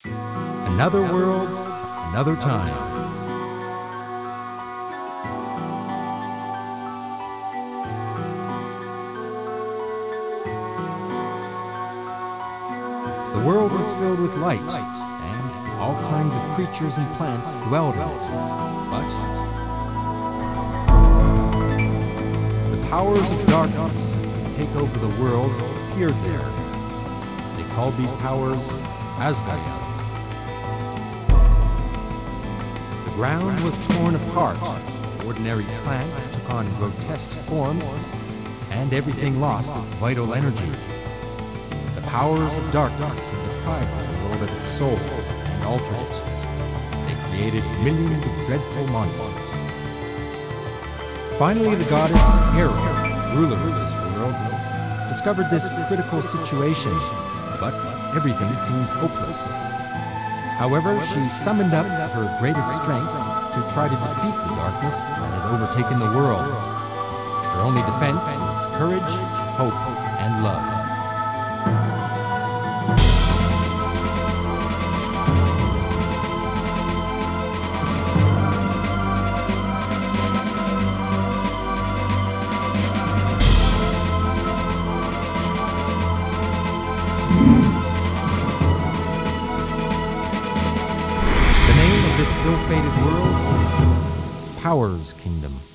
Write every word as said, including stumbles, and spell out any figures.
Another world, another time. The world was filled with light, and all kinds of creatures and plants dwelled in it. But the powers of darkness that take over the world appeared there. They called these powers Asdaya. The ground was torn apart, ordinary plants took on grotesque forms, and everything lost its vital energy. The powers of darkness deprived the world of its soul and altered it. They created millions of dreadful monsters. Finally, the goddess Hera, ruler of this world, discovered this critical situation, but everything seemed hopeless. However, she summoned up her greatest strength to try to defeat the darkness that had overtaken the world. Her only defense is courage, hope, and love. This ill-fated world is Power's Kingdom.